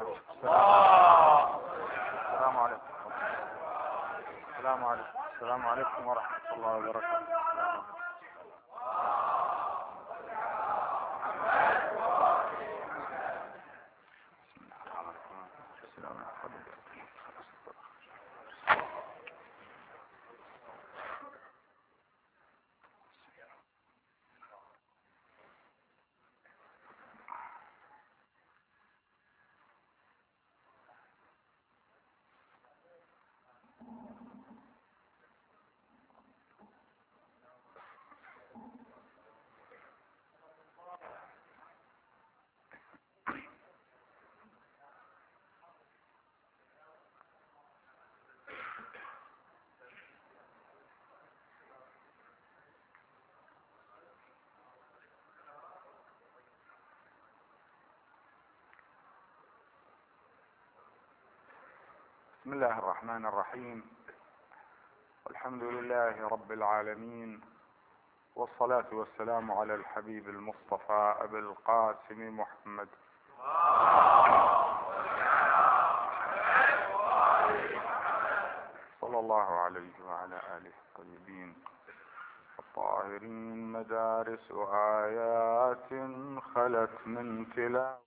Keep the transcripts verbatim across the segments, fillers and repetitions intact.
السلام عليكم. السلام عليكم. السلام عليكم ورحمة الله وبركاته. بسم الله الرحمن الرحيم. والحمد لله رب العالمين، والصلاة والسلام على الحبيب المصطفى أبي القاسم محمد صلى الله عليه وعلى آله الطيبين الطاهرين. مدارس آيات خلت من تلاوة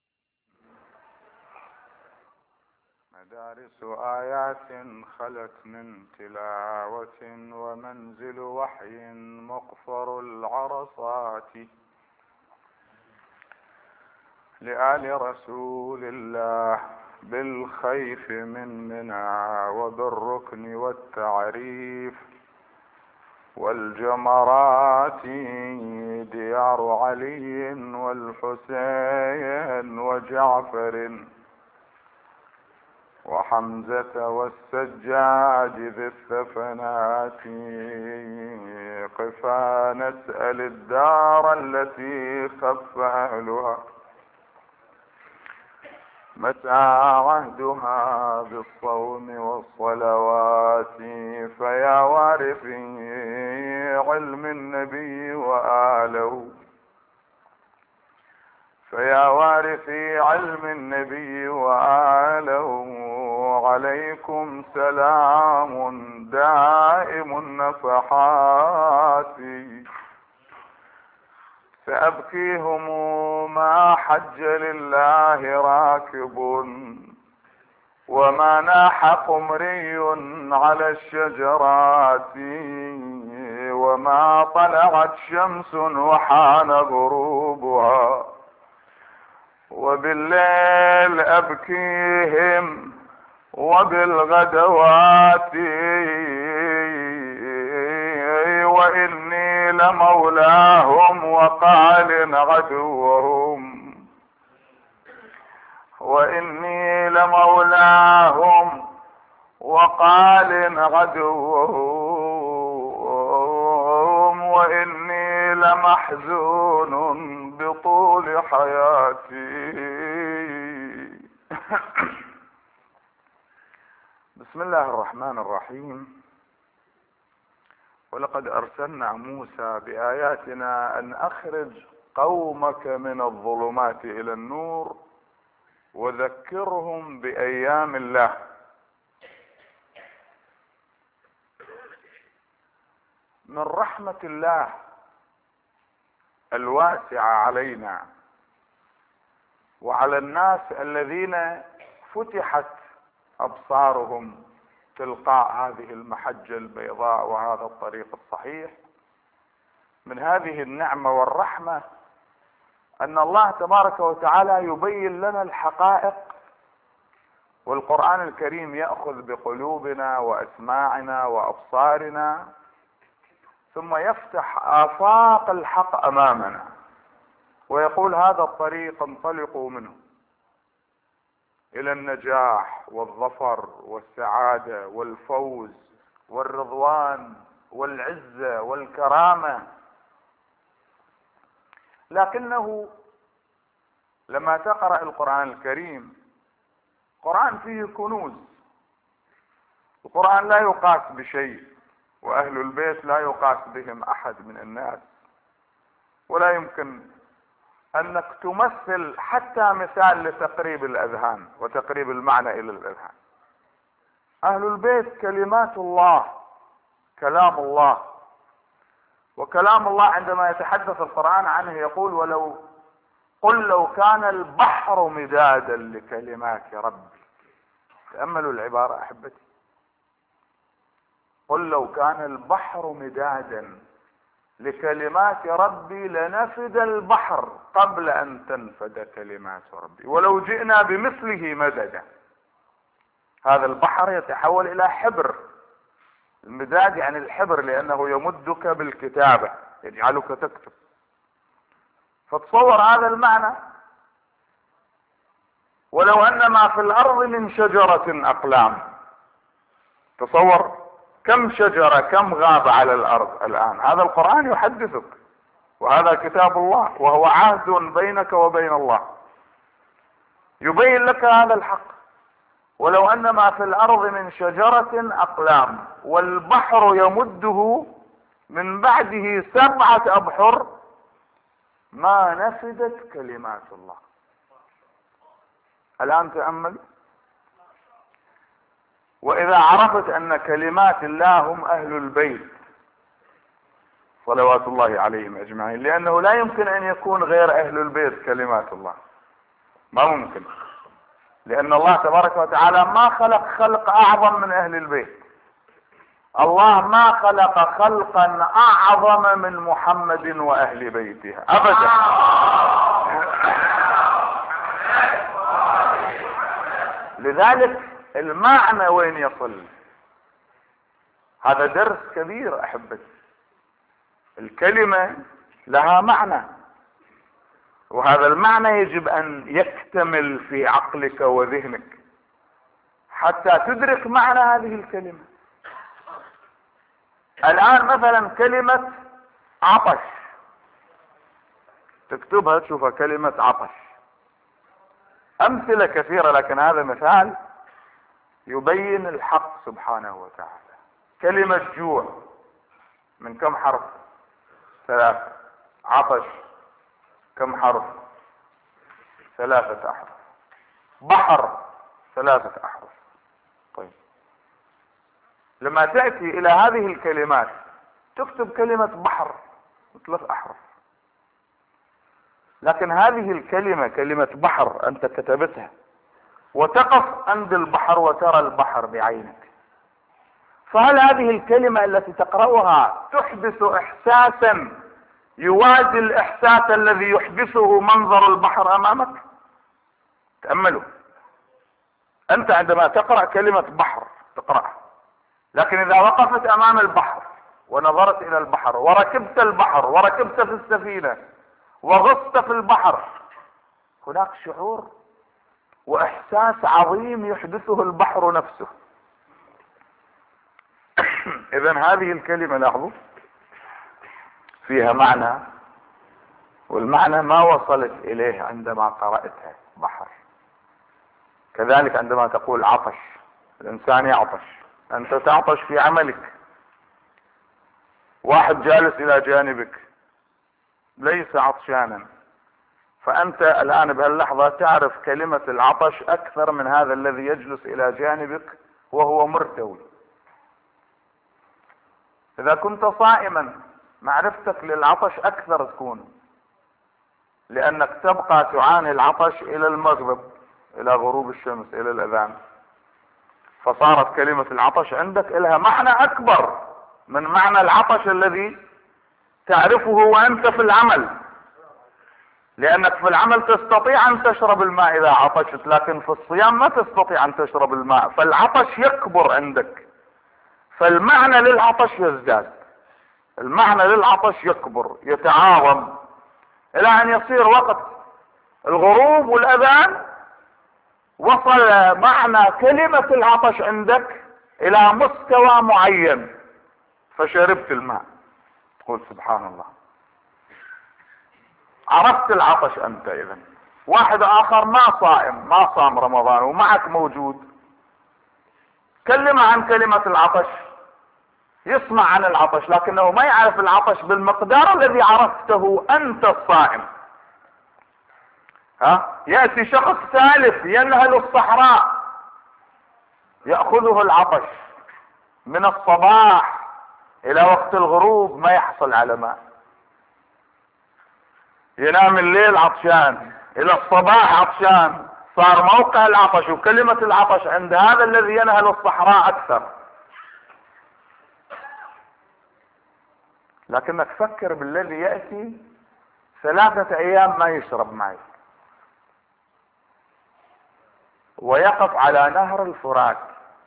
مدارس آيات خلت من تلاوة، ومنزل وحي مقفر العرصات، لآل رسول الله بالخيف من منى وبالركن والتعريف والجمرات، ديار علي والحسين وجعفر وحمزة والسجاد ذي الثفنات. قفا نسأل الدار التي خف أهلها، متى عهدها بالصوم والصلوات. فيا وارثي علم النبي وآله فيا وارثي علم النبي وآله، عليكم سلام دائم النفحات. سأبكيهم ما حج لله راكب، وما ناح قمري على الشجرات، وما طلعت شمس وحان غروبها، وبالليل أبكيهم وبالغدوات. وإني لمولاهم وقال عدوهم وإني لمولاهم وقال عدوهم، وإني لمحزون بطول حياتي. بسم الله الرحمن الرحيم. ولقد أرسلنا موسى بآياتنا أن أخرج قومك من الظلمات إلى النور وذكرهم بأيام الله. من رحمة الله الواسعة علينا وعلى الناس الذين فتحت أبصارهم تلقاء هذه المحجة البيضاء وهذا الطريق الصحيح، من هذه النعمة والرحمة أن الله تبارك وتعالى يبين لنا الحقائق، والقرآن الكريم يأخذ بقلوبنا وأسماعنا وأبصارنا، ثم يفتح آفاق الحق أمامنا ويقول هذا الطريق انطلقوا منه إلى النجاح والظفر والسعادة والفوز والرضوان والعزة والكرامة. لكنه لما تقرأ القرآن الكريم، القرآن فيه كنوز، القرآن لا يقاس بشيء، وأهل البيت لا يقاس بهم أحد من الناس، ولا يمكن انك تمثل حتى مثال لتقريب الاذهان وتقريب المعنى الى الاذهان. اهل البيت كلمات الله، كلام الله. وكلام الله عندما يتحدث القرآن عنه يقول ولو قل لو كان البحر مدادا لكلمات ربي. تأملوا العبارة احبتي، قل لو كان البحر مدادا لكلمات ربي لنفد البحر قبل ان تنفد كلمات ربي ولو جئنا بمثله مددا. هذا البحر يتحول الى حبر. المداد يعني الحبر، لانه يمدك بالكتابة، يجعلك تكتب. فتصور هذا المعنى. ولو ان ما في الارض من شجرة اقلام. تصور كم شجرة كم غاب على الارض الان. هذا القرآن يحدثك، وهذا كتاب الله، وهو عهد بينك وبين الله، يبين لك هذا الحق. ولو ان ما في الارض من شجرة اقلام والبحر يمده من بعده سبعة ابحر ما نفدت كلمات الله. الان تأمل. واذا عرفت ان كلمات الله هم اهل البيت صلوات الله عليهم اجمعين، لانه لا يمكن ان يكون غير اهل البيت كلمات الله، ما ممكن، لان الله تبارك وتعالى ما خلق خلق اعظم من اهل البيت. الله ما خلق خلقا اعظم من محمد واهل بيته ابدا. لذلك المعنى وين يصل؟ هذا درس كبير احبتي. الكلمة لها معنى، وهذا المعنى يجب ان يكتمل في عقلك وذهنك حتى تدرك معنى هذه الكلمة. الان مثلا كلمة عطش، تكتبها تشوفها كلمة عطش. امثلة كثيرة لكن هذا مثال يبين الحق سبحانه وتعالى. كلمة جوع من كم حرف؟ ثلاثة. عطش كم حرف؟ ثلاثة احرف. بحر ثلاثة احرف. طيب لما تأتي الى هذه الكلمات تكتب كلمة بحر ثلاث احرف، لكن هذه الكلمة كلمة بحر انت كتبتها وتقف عند البحر وترى البحر بعينك، فهل هذه الكلمة التي تقرأها تحدث احساسا يوازي الاحساس الذي يحدثه منظر البحر امامك؟ تأملوا. انت عندما تقرأ كلمة بحر تقرأها، لكن اذا وقفت امام البحر ونظرت الى البحر وركبت البحر وركبت في السفينة وغصت في البحر، هناك شعور واحساس عظيم يحدثه البحر نفسه. اذا هذه الكلمة لاحظوا فيها معنى، والمعنى ما وصلت اليه عندما قرأتها بحر. كذلك عندما تقول عطش، الانسان يعطش، انت تعطش في عملك، واحد جالس الى جانبك ليس عطشانا، فانت الان بهاللحظة تعرف كلمة العطش اكثر من هذا الذي يجلس الى جانبك وهو مرتوي. اذا كنت صائما معرفتك للعطش اكثر تكون، لانك تبقى تعاني العطش الى المغرب، الى غروب الشمس، الى الاذان، فصارت كلمة العطش عندك لها معنى اكبر من معنى العطش الذي تعرفه وانت في العمل، لانك في العمل تستطيع ان تشرب الماء اذا عطشت، لكن في الصيام ما تستطيع ان تشرب الماء، فالعطش يكبر عندك، فالمعنى للعطش يزداد، المعنى للعطش يكبر يتعاظم الى ان يصير وقت الغروب والاذان وصل معنى كلمة العطش عندك الى مستوى معين فشربت الماء. تقول سبحان الله، عرفت العطش انت. اذا واحد اخر ما صائم، ما صام رمضان ومعك موجود، كلمة عن كلمة العطش، يسمع عن العطش لكنه ما يعرف العطش بالمقدار الذي عرفته انت الصائم. ها يأتي شخص ثالث ينهل الصحراء، يأخذه العطش من الصباح الى وقت الغروب ما يحصل على ماء، ينام الليل عطشان الى الصباح عطشان، صار موقع العطش وكلمة العطش عند هذا الذي ينهل الصحراء اكثر. لكنك فكر بالذي يأتي ثلاثة ايام ما يشرب ماء، ويقف على نهر الفرات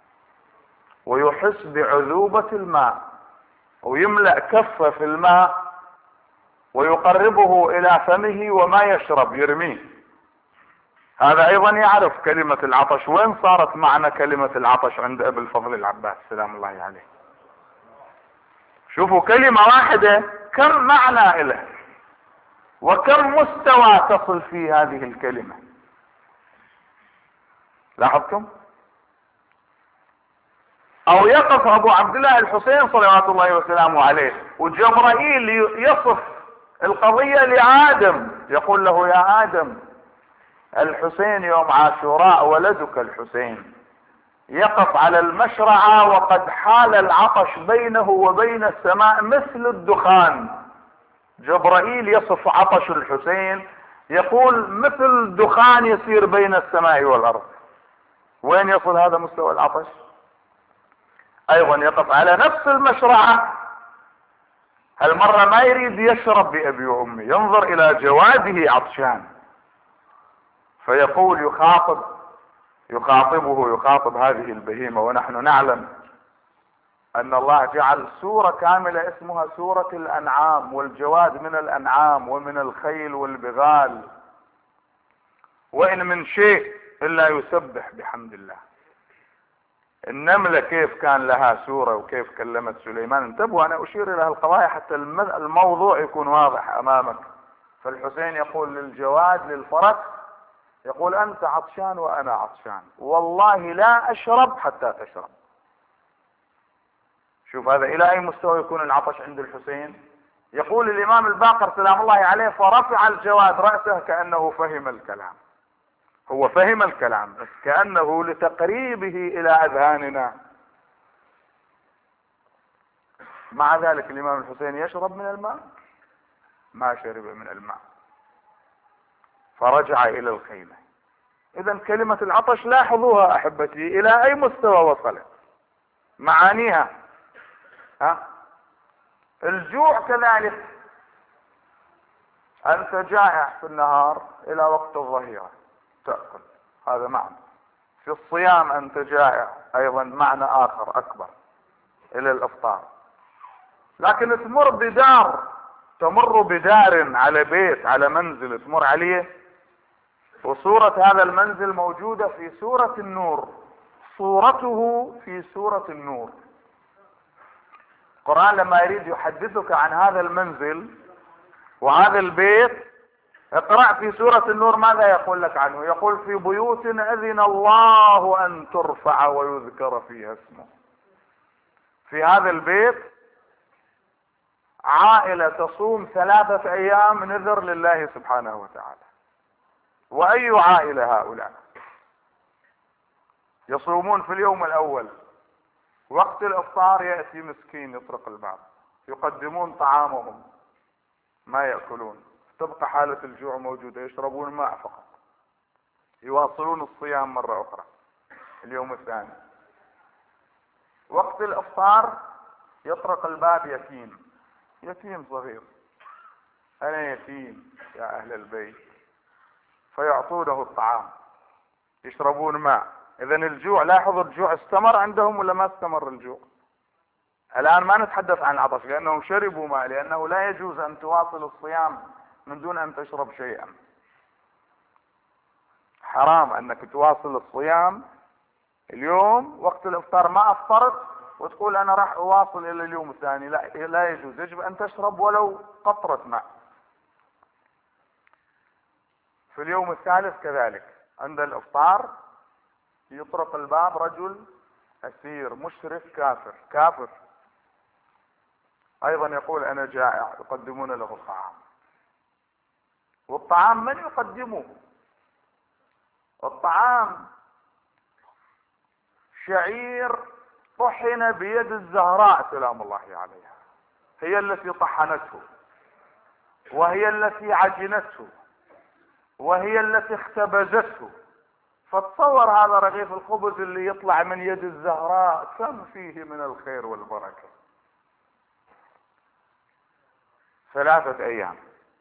ويحس بعذوبة الماء ويملأ كفه في الماء ويقربه الى فمه وما يشرب يرميه. هذا ايضا يعرف كلمة العطش. وين صارت معنى كلمة العطش عند ابي الفضل العباس سلام الله عليه؟ شوفوا كلمة واحدة كم معنى له وكم مستوى تصل فيه هذه الكلمة. لاحظتم؟ او يقف ابو عبد الله الحسين صلوات الله وسلامه عليه وجبرائيل يصف القضية لآدم، يقول له يا آدم الحسين يوم عاشوراء ولدك الحسين يقف على المشرعة وقد حال العطش بينه وبين السماء مثل الدخان. جبرائيل يصف عطش الحسين يقول مثل دخان يسير بين السماء والأرض. وين يصل هذا مستوى العطش؟ ايضا يقف على نفس المشرعة، هالمرة ما يريد يشرب بأبي وأمي، ينظر إلى جواده عطشان فيقول يخاطب يخاطبه يخاطب هذه البهيمة. ونحن نعلم أن الله جعل سورة كاملة اسمها سورة الأنعام، والجواد من الأنعام ومن الخيل والبغال، وإن من شيء إلا يسبح بحمد الله. النملة كيف كان لها سورة وكيف كلمت سليمان. انتبهوا أنا أشير إلى هالقضايا حتى الموضوع يكون واضح أمامك. فالحسين يقول للجواد للفرس، يقول أنت عطشان وأنا عطشان، والله لا أشرب حتى تشرب. شوف هذا إلى أي مستوى يكون العطش عند الحسين. يقول الإمام الباقر سلام الله عليه فرفع الجواد رأسه كأنه فهم الكلام. هو فهم الكلام بس كأنه لتقريبه إلى أذهاننا. مع ذلك الإمام الحسين يشرب من الماء؟ ما شرب من الماء، فرجع إلى الخيمة. إذا كلمة العطش لاحظوها أحبتي إلى أي مستوى وصلت معانيها. ها؟ الجوع كذلك، أنت جائع في النهار إلى وقت الظهيرة تأكل، هذا معنى. في الصيام أنت جائع أيضا معنى آخر أكبر إلى الإفطار. لكن تمر بدار تمر بدار على بيت على منزل تمر عليه، وصورة هذا المنزل موجودة في سورة النور، صورته في سورة النور. القرآن لما يريد يحدثك عن هذا المنزل وهذا البيت اقرأ في سورة النور ماذا يقول لك عنه. يقول في بيوت أذن الله أن ترفع ويذكر فيها اسمه. في هذا البيت عائلة تصوم ثلاثة أيام نذر لله سبحانه وتعالى. وأي عائلة هؤلاء؟ يصومون في اليوم الأول، وقت الإفطار يأتي مسكين يطرق الباب، يقدمون طعامهم ما يأكلون، تبقى حالة الجوع موجودة، يشربون ماء فقط، يواصلون الصيام مرة أخرى اليوم الثاني. وقت الإفطار يطرق الباب يتيم، يتيم صغير، أنا يتيم يا أهل البيت، فيعطونه الطعام، يشربون ماء. إذا الجوع، لاحظوا الجوع استمر عندهم ولا ما استمر الجوع؟ الآن ما نتحدث عن العطش لأنهم شربوا ماء، لأنه لا يجوز أن تواصل الصيام من دون أن تشرب شيئا. حرام أنك تواصل الصيام اليوم وقت الإفطار ما أفطرت وتقول أنا راح أواصل إلى اليوم الثاني، لا لا يجوز، يجب أن تشرب ولو قطرة ماء. في اليوم الثالث كذلك عند الإفطار يطرق الباب رجل أسير مشرك كافر كافر أيضا يقول أنا جائع، يقدمون له الطعام. والطعام من يقدمه؟ الطعام شعير طحن بيد الزهراء سلام الله عليها، هي التي طحنته، وهي التي عجنته، وهي التي اختبزته. فتصور هذا رغيف الخبز اللي يطلع من يد الزهراء كم فيه من الخير والبركة. ثلاثة ايام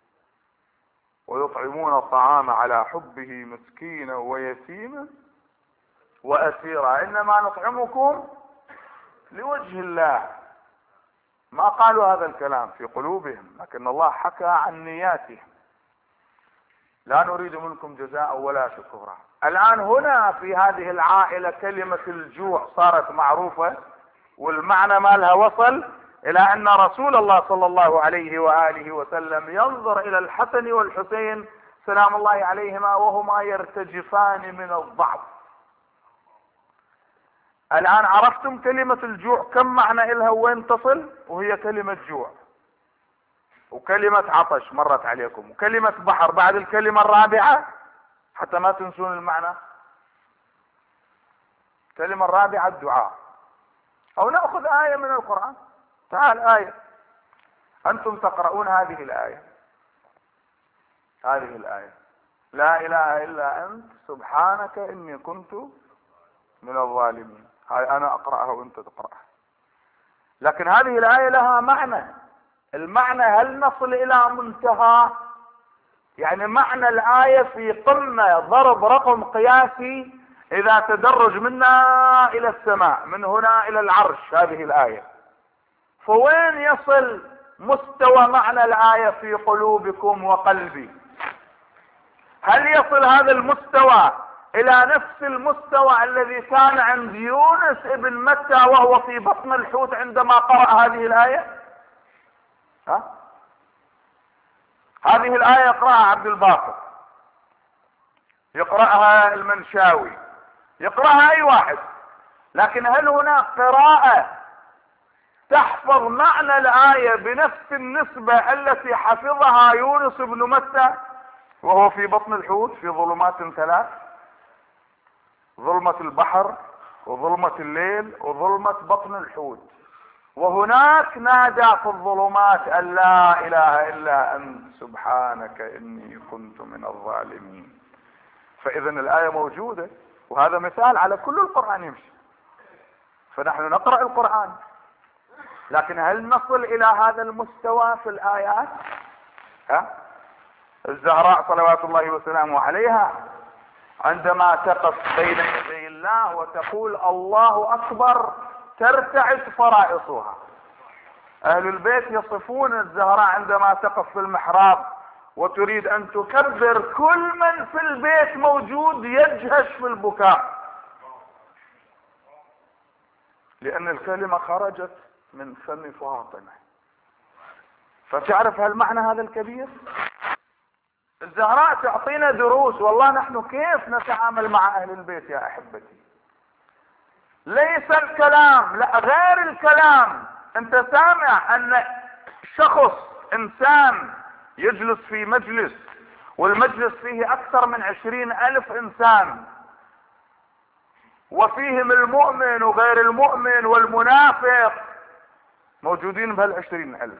ويطعمون الطعام على حبه مسكينا ويتيما واسيرا، انما نطعمكم لوجه الله. ما قالوا هذا الكلام في قلوبهم، لكن الله حكى عن نياتهم. لا نريد منكم جزاء ولا شكورا. الآن هنا في هذه العائلة كلمة الجوع صارت معروفة، والمعنى مالها وصل إلى أن رسول الله صلى الله عليه وآله وسلم ينظر إلى الحسن والحسين سلام الله عليهما وهما يرتجفان من الضعف. الآن عرفتم كلمة الجوع كم معنى إلها وين تصل، وهي كلمة جوع، وكلمة عطش مرت عليكم، وكلمة بحر بعد الكلمة الرابعة حتى ما تنسون المعنى. الكلمة الرابعة الدعاء. أو نأخذ آية من القرآن. تعال آية، أنتم تقرؤون هذه الآية، هذه الآية لا إله إلا أنت سبحانك إني كنت من الظالمين. هاي أنا أقرأها وأنت تقرأها، لكن هذه الآية لها معنى. المعنى هل نصل إلى منتهى؟ يعني معنى الآية في قمة ضرب رقم قياسي إذا تدرج منا إلى السماء، من هنا إلى العرش هذه الآية. فوين يصل مستوى معنى الآية في قلوبكم وقلبي؟ هل يصل هذا المستوى إلى نفس المستوى الذي كان عند يونس ابن متى وهو في بطن الحوت عندما قرأ هذه الآية؟ ها؟ هذه الآية يقرأها عبد الباقر، يقرأها المنشاوي، يقرأها أي واحد، لكن هل هناك قراءة تحفظ معنى الآية بنفس النسبة التي حفظها يونس بن متى وهو في بطن الحوت في ظلمات ثلاث؟ ظلمة البحر وظلمة الليل وظلمة بطن الحوت. وهناك نادى في الظلمات أن لا إله إلا أنت سبحانك إني كنت من الظالمين. فإذا الآية موجودة، وهذا مثال على كل القرآن يمشي. فنحن نقرأ القرآن، لكن هل نصل إلى هذا المستوى في الآيات؟ ها؟ الزهراء صلوات الله وسلامه عليها عندما تقف بين يدي الله وتقول الله أكبر ترتعد فرائصها. أهل البيت يصفون الزهراء عندما تقف في المحراب وتريد أن تكبر، كل من في البيت موجود يجهش في البكاء، لأن الكلمة خرجت من فم فاطمة. فتعرف هالمعنى هذا الكبير؟ الزهراء تعطينا دروس. والله نحن كيف نتعامل مع أهل البيت يا أحبتي؟ ليس الكلام، لا غير الكلام. انت سامع ان شخص انسان يجلس في مجلس، والمجلس فيه اكثر من عشرين الف انسان، وفيهم المؤمن وغير المؤمن والمنافق موجودين بهالعشرين الف،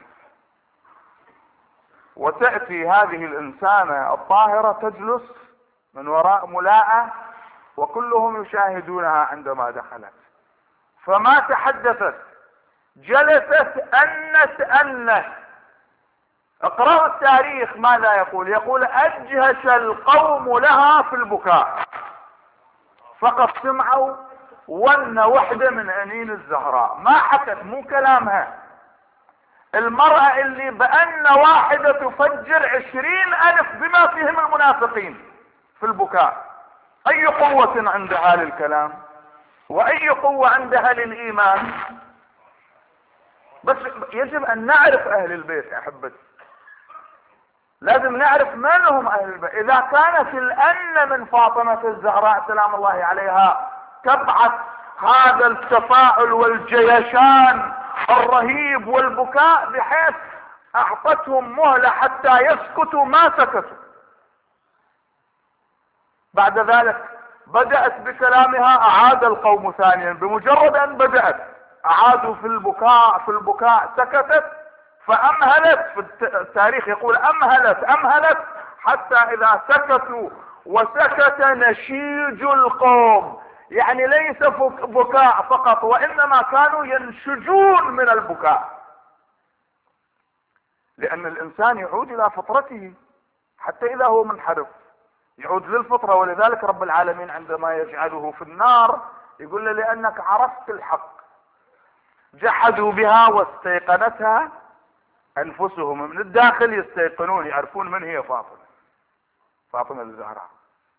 وتأتي هذه الانسانة الطاهرة تجلس من وراء ملاءة وكلهم يشاهدونها عندما دخلت، فما تحدثت، جلست أنت أنت. اقرأوا التاريخ ماذا يقول؟ يقول أجهش القوم لها في البكاء، فقط سمعوا ون وحدة من أنين الزهراء، ما حكت، مو كلامها. المرأة اللي بأن واحدة تفجر عشرين ألف بما فيهم المنافقين في البكاء، أي قوة عندها للكلام؟ وأي قوة عندها للإيمان؟ بس يجب أن نعرف أهل البيت أحبتي، لازم نعرف من هم أهل البيت. إذا كانت الأن من فاطمة الزهراء سلام الله عليها تبعث هذا التفاعل والجيشان الرهيب والبكاء بحيث أعطتهم مهلة حتى يسكتوا، ما سكتوا. بعد ذلك بدأت بكلامها أعاد القوم ثانيا، بمجرد أن بدأت أعادوا في البكاء في البكاء سكتت، فأمهلت، في التاريخ يقول أمهلت أمهلت حتى إذا سكتوا وسكت نشيج القوم، يعني ليس بكاء فقط وإنما كانوا ينشجون من البكاء، لأن الإنسان يعود إلى فطرته حتى إذا هو منحرف يعود للفطرة. ولذلك رب العالمين عندما يجعله في النار يقول له لأنك عرفت الحق، جحدوا بها واستيقنتها أنفسهم، من الداخل يستيقنون يعرفون من هي فاطمة فاطمة الزهراء.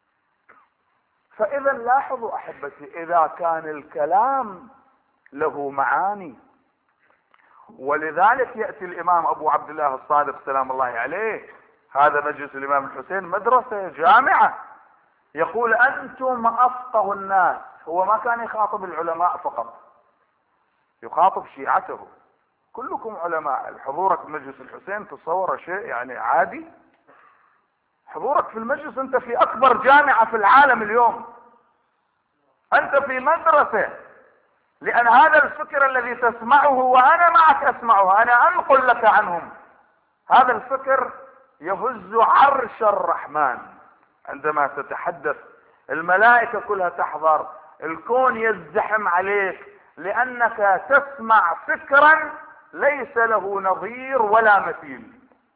فإذا لاحظوا أحبتي، إذا كان الكلام له معاني، ولذلك يأتي الإمام أبو عبد الله الصادق سلام الله عليه، هذا مجلس الإمام الحسين مدرسة جامعة، يقول أنتم أفقه الناس. هو ما كان يخاطب العلماء فقط، يخاطب شيعته، كلكم علماء. حضورك في مجلس الحسين تصور شيء يعني عادي؟ حضورك في المجلس انت في اكبر جامعة في العالم اليوم، انت في مدرسة، لان هذا الفكر الذي تسمعه وانا معك اسمعه، انا انقل لك عنهم، هذا الفكر يهز عرش الرحمن عندما تتحدث، الملائكة كلها تحضر، الكون يزدحم عليك، لانك تسمع فكرا ليس له نظير ولا مثيل.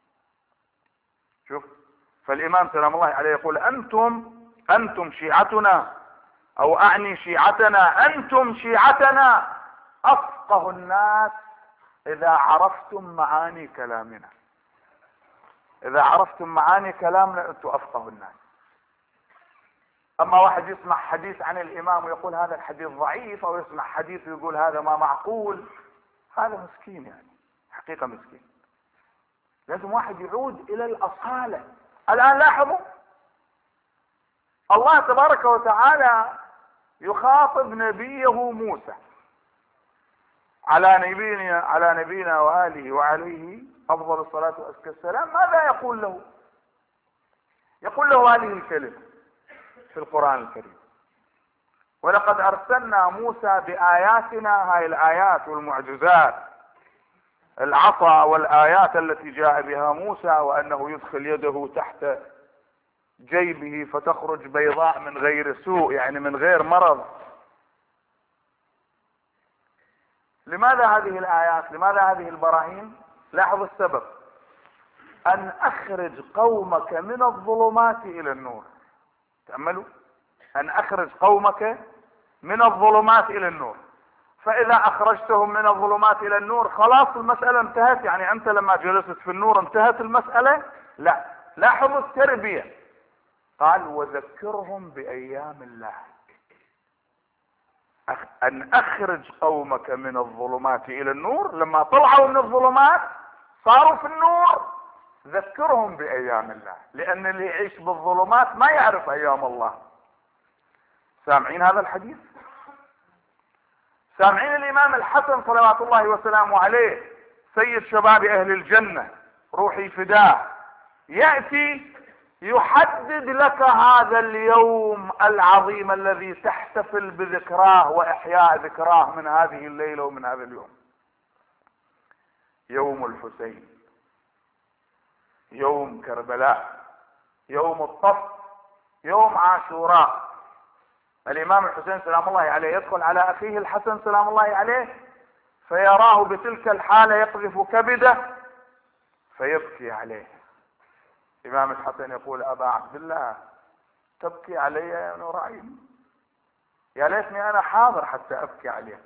شوف، فالامام سلام الله عليه يقول انتم انتم شيعتنا، او اعني شيعتنا، انتم شيعتنا افقه الناس اذا عرفتم معاني كلامنا، اذا عرفتم معاني كلامنا انتم افقه الناس. اما واحد يسمع حديث عن الامام ويقول هذا الحديث ضعيف، او يسمع حديث ويقول هذا ما معقول، هذا مسكين، يعني حقيقة مسكين. لازم واحد يعود الى الاصالة. الان لاحظوا الله تبارك وتعالى يخاطب نبيه موسى على نبينا على نبينا واله وعليه افضل الصلاة وازكى السلام. ماذا يقول له؟ يقول له هذه الكلمة في القرآن الكريم: ولقد ارسلنا موسى باياتنا، هاي الايات والمعجزات، العصا والايات التي جاء بها موسى، وانه يدخل يده تحت جيبه فتخرج بيضاء من غير سوء، يعني من غير مرض. لماذا هذه الايات؟ لماذا هذه البراهين؟ لاحظوا السبب: ان اخرج قومك من الظلمات الى النور. تأملوا، ان اخرج قومك من الظلمات الى النور. فاذا اخرجتهم من الظلمات الى النور خلاص المسألة انتهت، يعني انت لما جلست في النور انتهت المسألة؟ لا، لاحظوا التربية، قال وذكرهم بايام الله. ان اخرج قومك من الظلمات الى النور، لما طلعوا من الظلمات صاروا في النور، ذكرهم بايام الله، لان اللي يعيش بالظلمات ما يعرف ايام الله. سامعين هذا الحديث؟ سامعين الامام الحسن صلوات الله وسلامه عليه سيد شباب اهل الجنة، روحي فداه، يأتي يحدد لك هذا اليوم العظيم الذي تحتفل بذكراه واحياء ذكراه من هذه الليلة ومن هذا اليوم. يوم الحسين، يوم كربلاء، يوم الطف، يوم عاشوراء. الامام الحسين سلام الله عليه يدخل على اخيه الحسن سلام الله عليه فيراه بتلك الحالة يقذف كبده فيبكي عليه. الامام الحسن يقول: ابا عبد الله تبكي علي يا نورين؟ يا ليتني انا حاضر حتى ابكي عليك.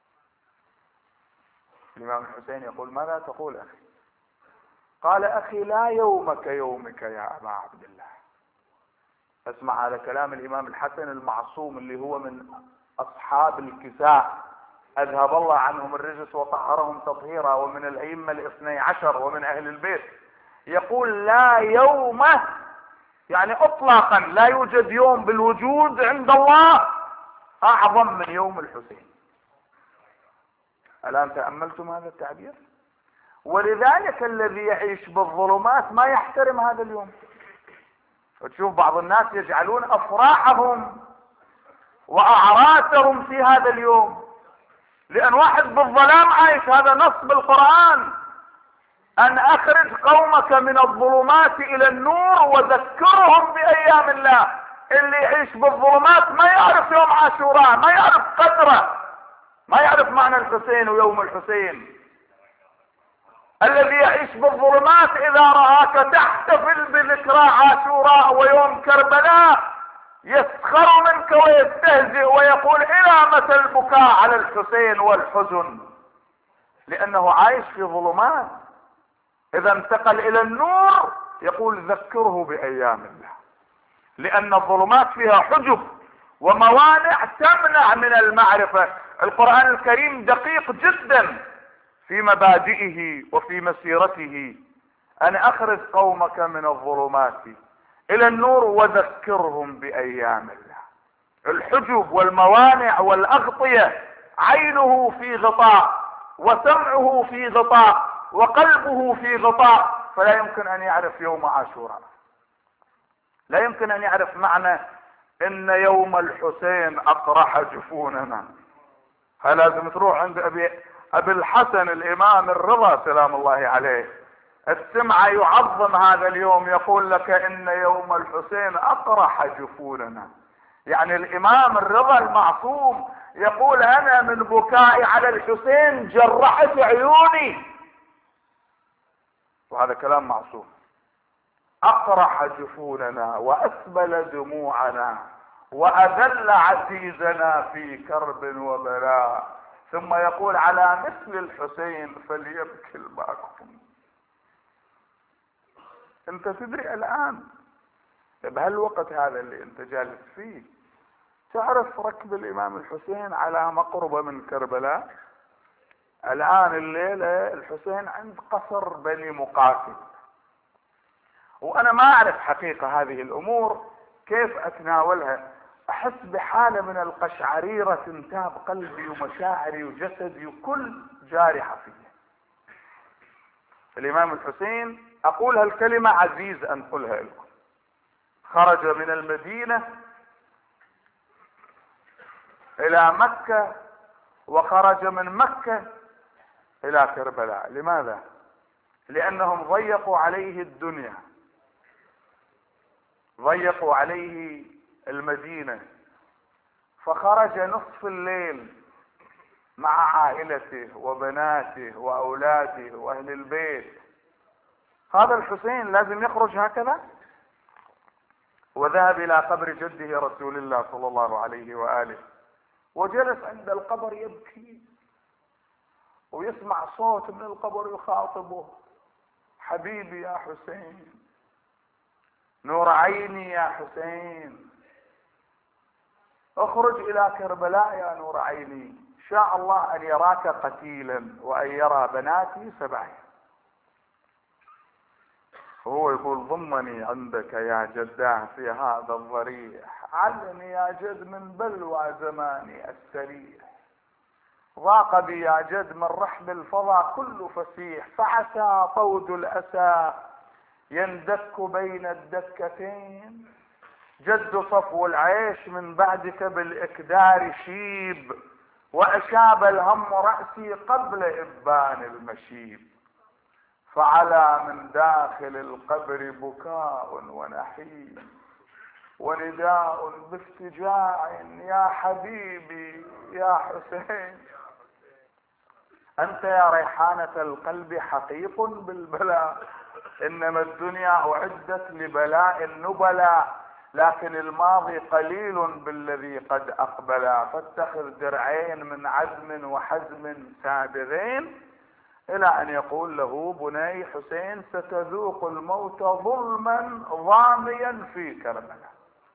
الامام الحسين يقول: ماذا تقول اخي؟ قال: اخي لا يومك يومك يا ابا عبد الله. اسمع هذا كلام الامام الحسن المعصوم اللي هو من اصحاب الكساء، اذهب الله عنهم الرجس وطهرهم تطهيرا، ومن الائمة الاثني عشر ومن اهل البيت. يقول: لا يومه، يعني اطلاقا لا يوجد يوم بالوجود عند الله اعظم من يوم الحسين. الان تأملتم هذا التعبير؟ ولذلك الذي يعيش بالظلمات ما يحترم هذا اليوم. وتشوف بعض الناس يجعلون افراحهم واعراسهم في هذا اليوم، لان واحد بالظلام عايش. هذا نص بالقرآن: ان اخرج قومك من الظلمات الى النور وذكرهم بايام الله. اللي يعيش بالظلمات ما يعرف يوم عاشوراء، ما يعرف قدره، ما يعرف معنى الحسين ويوم الحسين. الذي يعيش بالظلمات اذا رآك تحتفل بذكرى عاشوراء ويوم كربلاء يسخر منك ويستهزئ ويقول الى متى البكاء على الحسين والحزن، لانه عايش في ظلمات. اذا انتقل الى النور يقول ذكره بايام الله، لان الظلمات فيها حجب وموانع تمنع من المعرفة. القرآن الكريم دقيق جدا في مبادئه وفي مسيرته. ان اخرج قومك من الظلمات الى النور وذكرهم بايام الله. الحجب والموانع والاغطية، عينه في غطاء وسمعه في غطاء وقلبه في غطاء، فلا يمكن ان يعرف يوم عاشوراء، لا يمكن ان يعرف معنى ان يوم الحسين اقرح جفوننا. فلازم تروح عند ابي ابي الحسن الامام الرضا سلام الله عليه، السمعة يعظم هذا اليوم، يقول لك ان يوم الحسين اقرح جفوننا. يعني الامام الرضا المعصوم يقول انا من بكائي على الحسين جرحت عيوني، وهذا كلام معصوم. اقرح جفوننا واسبل دموعنا واذل عزيزنا في كرب وبلاء، ثم يقول على مثل الحسين فليبكي الباكون. انت تدري الان بهالوقت هذا اللي انت جالس فيه تعرف ركب الامام الحسين على مقربة من كربلاء؟ الان الليلة الحسين عند قصر بني مقاتل، وانا ما اعرف حقيقة هذه الامور كيف اتناولها. احس بحالة من القشعريرة تنتاب قلبي ومشاعري وجسدي وكل جارحة فيه. الامام الحسين، اقول هالكلمة عزيز ان اقولها لكم، خرج من المدينة الى مكة وخرج من مكة الى كربلاء. لماذا؟ لانهم ضيقوا عليه الدنيا، ضيقوا عليه المدينة، فخرج نصف الليل مع عائلته وبناته واولاده واهل البيت. هذا الحسين لازم يخرج هكذا؟ وذهب الى قبر جده رسول الله صلى الله عليه واله، وجلس عند القبر يبكي، ويسمع صوت من القبر يخاطبه: حبيبي يا حسين، نور عيني يا حسين، اخرج الى كربلاء يا نور عيني، شاء الله ان يراك قتيلا وان يرى بناتي سبعين. هو يقول: ضمني عندك يا جداه في هذا الضريح، علني يا جد من بلوى زماني السريح، ضاق بي يا جد من رحب الفضا كل فسيح، فعسى طود الاسى يندك بين الدكتين، جد صفو العيش من بعدك بالاكدار شيب، واشاب الهم رأسي قبل ابان المشيب، فعلى من داخل القبر بكاء ونحيب، ونداء بافتجاع يا حبيبي يا حسين، انت يا ريحانة القلب حقيق بالبلاء، انما الدنيا اعدت لبلاء النبلاء، لكن الماضي قليل بالذي قد اقبلا، فاتخذ درعين من عزم وحزم سابغين، الى ان يقول له: بني حسين ستذوق الموت ظلما ضاميا في كربلاء،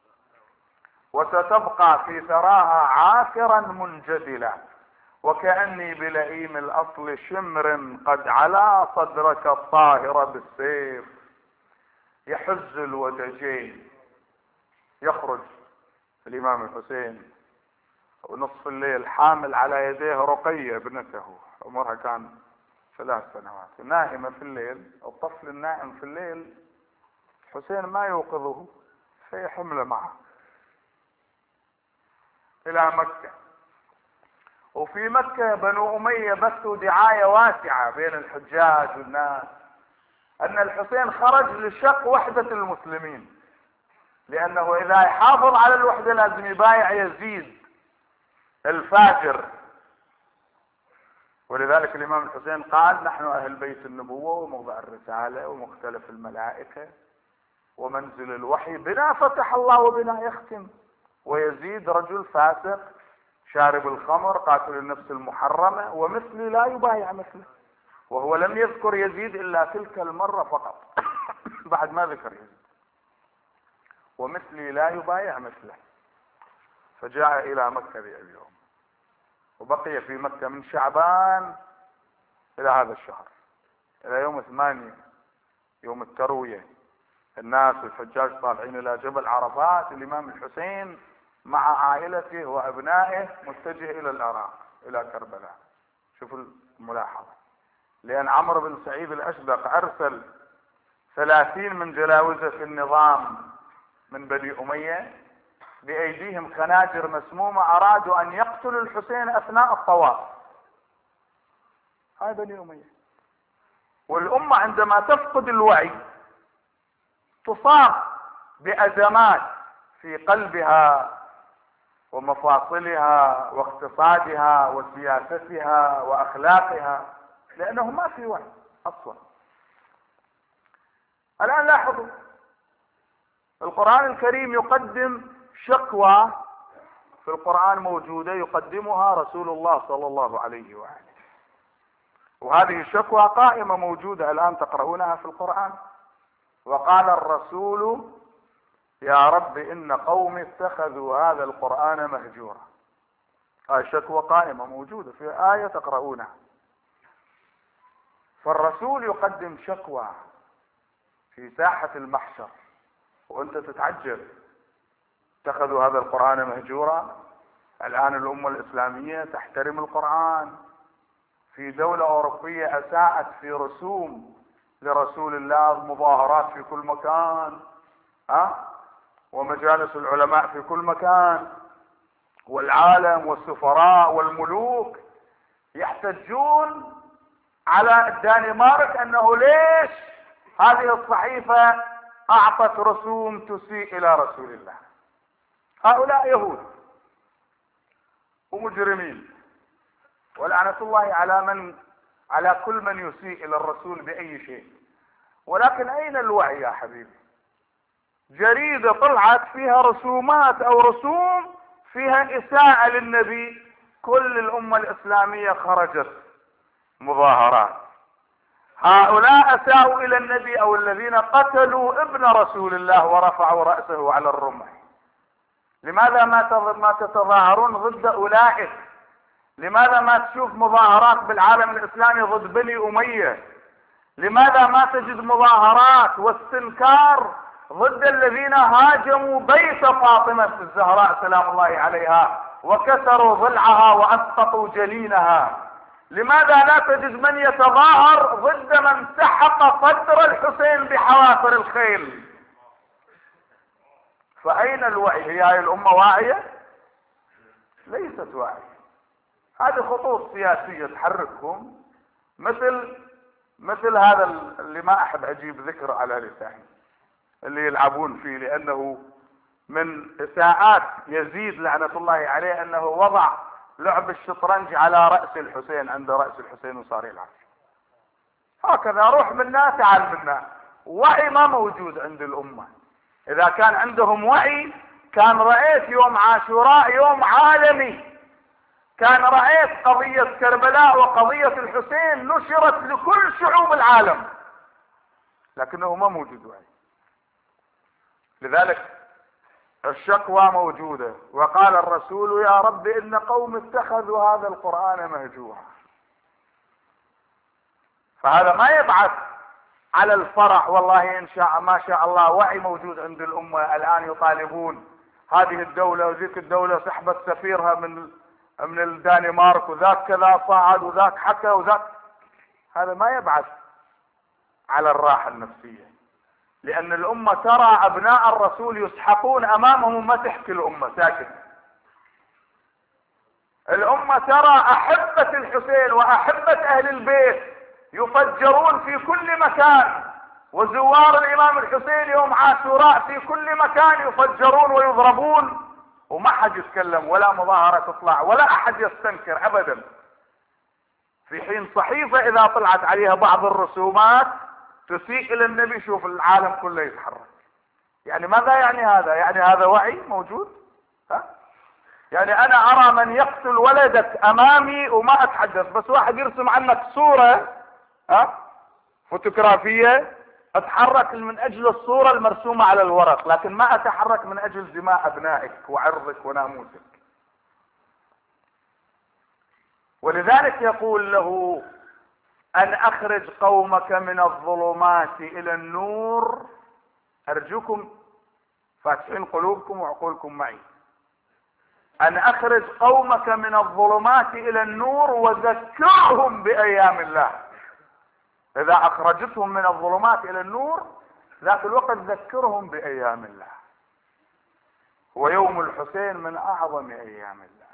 وستبقى في ثراها عاكرا منجدلا، وكأني بلئيم الاصل شمر قد علا صدرك الطاهر بالسيف، يحز الودجين. يخرج الامام الحسين ونصف الليل حامل على يديه رقية ابنته، عمرها كان ثلاث سنوات، نائمة في الليل. الطفل النائم في الليل حسين ما يوقظه، فهي حمله معه. الى مكة. وفي مكة بنو أمية بثوا دعاية واسعة بين الحجاج والناس ان الحسين خرج لشق وحدة المسلمين، لانه اذا يحافظ على الوحدة لازم يبايع يزيد الفاجر. ولذلك الامام الحسين قال: نحن اهل بيت النبوة وموضع الرسالة ومختلف الملائكة ومنزل الوحي، بنا فتح الله وبنا يختم. ويزيد رجل فاسق شارب الخمر قاتل النفس المحرمة، ومثلي لا يبايع مثله. وهو لم يذكر يزيد الا تلك المرة فقط بعد ما ذكر يزيد. ومثلي لا يبايع مثله. فجاء الى مكة ذي اليوم، وبقي في مكة من شعبان الى هذا الشهر، الى يوم ثمانية يوم التروية. الناس والحجاج طالعين الى جبل عرفات، الامام الحسين مع عائلته وابنائه متجه الى العراق، الى كربلاء. شوفوا الملاحظة، لان عمرو بن سعيد الاشدق ارسل ثلاثين من جلاوزة النظام من بني امية بايديهم خناجر مسمومة، ارادوا ان يقتلوا الحسين اثناء الطواف. هاي بني امية. والامة عندما تفقد الوعي تصاب بازمات في قلبها ومفاصلها واقتصادها وسياستها واخلاقها، لانه ما في وعي اصلا. الان لاحظوا القرآن الكريم يقدم شكوى، في القرآن موجودة يقدمها رسول الله صلى الله عليه وآله، وهذه الشكوى قائمة موجودة الآن تقرؤونها في القرآن. وقال الرسول: يا رب إن قومي اتخذوا هذا القرآن مهجورا. هذه شكوى قائمة موجودة في آية تقرؤونها. فالرسول يقدم شكوى في ساحة المحشر، وانت تتعجب اتخذوا هذا القرآن مهجورا. الآن الأمة الإسلامية تحترم القرآن، في دولة أوروبية أساءت في رسوم لرسول الله، مظاهرات في كل مكان، ها، ومجالس العلماء في كل مكان، والعالم والسفراء والملوك يحتجون على الدنمارك انه ليش هذه الصحيفة اعطت رسوم تسيء الى رسول الله. هؤلاء يهود ومجرمين، ولعنة الله على من على كل من يسيء الى الرسول باي شيء. ولكن اين الوعي يا حبيبي؟ جريدة طلعت فيها رسومات او رسوم فيها اساءة للنبي، كل الامة الاسلامية خرجت مظاهرات. هؤلاء اساءوا الى النبي او الذين قتلوا ابن رسول الله ورفعوا رأسه على الرمح. لماذا ما ما تتظاهرون ضد اولئك؟ لماذا ما تشوف مظاهرات بالعالم الاسلامي ضد بني امية؟ لماذا ما تجد مظاهرات واستنكار ضد الذين هاجموا بيت فاطمة الزهراء سلام الله عليها وكسروا ضلعها واسقطوا جلينها؟ لماذا لا تجد من يتظاهر ضد من سحق صدر الحسين بحوافر الخيل؟ فأين الوعي؟ هي هاي الأمة واعية؟ ليست واعية. هذه خطوط سياسية تحركهم، مثل مثل هذا اللي ما أحب أجيب ذكر على لساني، اللي يلعبون فيه، لأنه من إساءات يزيد لعنة الله عليه أنه وضع لعب الشطرنج على رأس الحسين، عند رأس الحسين وصار يلعب. هكذا روح منا تعال منا. وعي ما موجود عند الأمة. إذا كان عندهم وعي كان رأيت يوم عاشوراء يوم عالمي، كان رأيت قضية كربلاء وقضية الحسين نشرت لكل شعوب العالم، لكنه ما موجود وعي. لذلك الشكوى موجودة. وقال الرسول: يا رب إن قوم اتخذوا هذا القرآن مهجورا. فهذا ما يبعث على الفرح، والله إن شاء ما شاء الله وعي موجود عند الأمة. الآن يطالبون هذه الدولة وذيك الدولة سحبت سفيرها من من الدنمارك، وذاك كذا صعد وذاك حكى وذاك. هذا ما يبعث على الراحة النفسية، لأن الأمة ترى أبناء الرسول يسحقون أمامهم، ما تحكي الأمة ساكت. الأمة ترى أحبة الحسين وأحبة أهل البيت يفجرون في كل مكان، وزوار الإمام الحسين يوم عاشوراء في كل مكان يفجرون ويضربون، وما حد يتكلم ولا مظاهرة تطلع ولا أحد يستنكر أبدا. في حين صحيفة إذا طلعت عليها بعض الرسومات تسيء إلى النبي، شوف العالم كله يتحرك. يعني ماذا يعني هذا؟ يعني هذا وعي موجود؟ ها؟ يعني أنا أرى من يقتل ولدك أمامي وما أتحدث، بس واحد يرسم عنك صورة ها فوتوغرافية، أتحرك من أجل الصورة المرسومة على الورق، لكن ما أتحرك من أجل دماء أبنائك وعرضك وناموسك. ولذلك يقول له أن أخرج قومك من الظلمات إلى النور. أرجوكم فاتحين قلوبكم وعقولكم معي. أن أخرج قومك من الظلمات إلى النور وذكرهم بأيام الله. إذا أخرجتهم من الظلمات إلى النور ذاك الوقت ذكرهم بأيام الله. ويوم الحسين من أعظم أيام الله.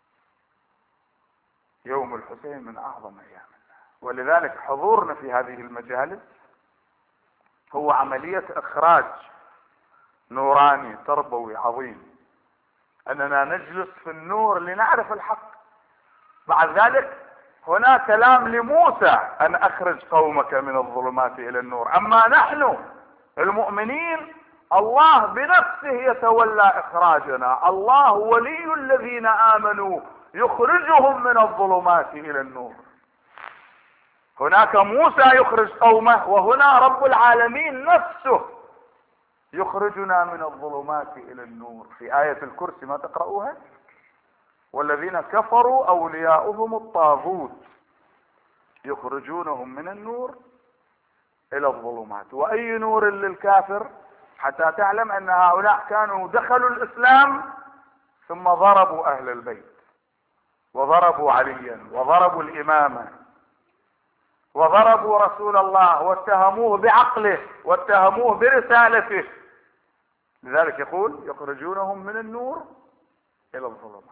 يوم الحسين من أعظم أيام الله. ولذلك حضورنا في هذه المجالس هو عملية إخراج نوراني تربوي عظيم، أننا نجلس في النور لنعرف الحق. بعد ذلك هناك كلام لموسى أن أخرج قومك من الظلمات إلى النور. أما نحن المؤمنين الله بنفسه يتولى إخراجنا. الله ولي الذين آمنوا يخرجهم من الظلمات إلى النور. هناك موسى يخرج قومه، وهنا رب العالمين نفسه يخرجنا من الظلمات إلى النور. في آية الكرسي ما تقرؤوها؟ والذين كفروا أولياؤهم الطاغوت يخرجونهم من النور إلى الظلمات. وأي نور للكافر؟ حتى تعلم أن هؤلاء كانوا دخلوا الإسلام ثم ضربوا أهل البيت وضربوا عليا وضربوا الإمامة وضربوا رسول الله واتهموه بعقله واتهموه برسالته. لذلك يقول يخرجونهم من النور إلى الظلمات.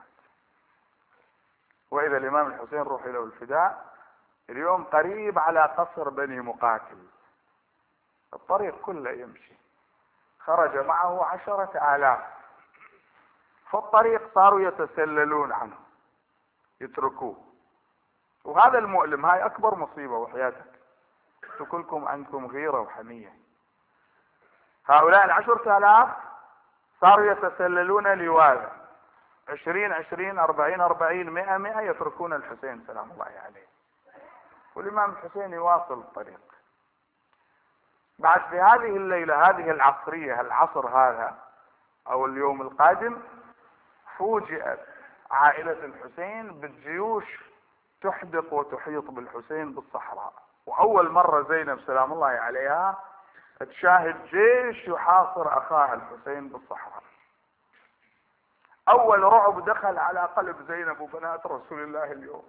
وإذا الإمام الحسين روح له الفداء اليوم قريب على قصر بني مقاتل، الطريق كله يمشي، خرج معه عشرة آلاف، فالطريق صاروا يتسللون عنه يتركوه. وهذا المؤلم، هاي أكبر مصيبة وحياتك كلكم عندكم غيرة وحمية. هؤلاء العشرة آلاف صاروا يتسللون لواذا، عشرين عشرين أربعين أربعين مئة مئة يتركون الحسين سلام الله عليه، والإمام الحسين يواصل الطريق. بعد في هذه الليلة هذه العصرية العصر هذا أو اليوم القادم فوجئت عائلة الحسين بالجيوش تحدق وتحيط بالحسين بالصحراء. وأول مرة زينب سلام الله عليها تشاهد جيش يحاصر أخاها الحسين بالصحراء. أول رعب دخل على قلب زينب وبنات رسول الله اليوم.